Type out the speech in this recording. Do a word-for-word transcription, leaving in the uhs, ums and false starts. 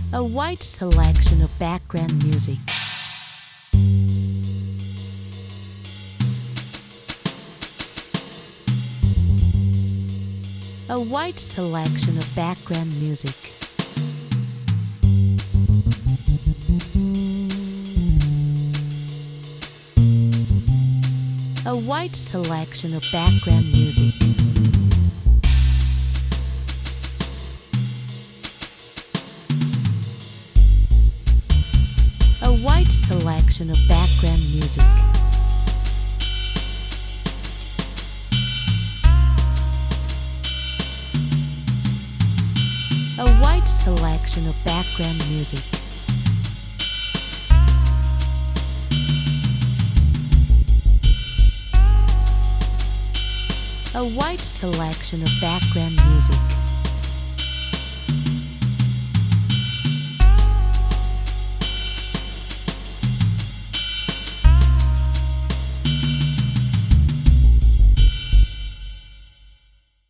A wide selection of background music. A wide selection of background music. A wide selection of background music. A wide selection of background music. A wide selection of background music. A wide selection of background music.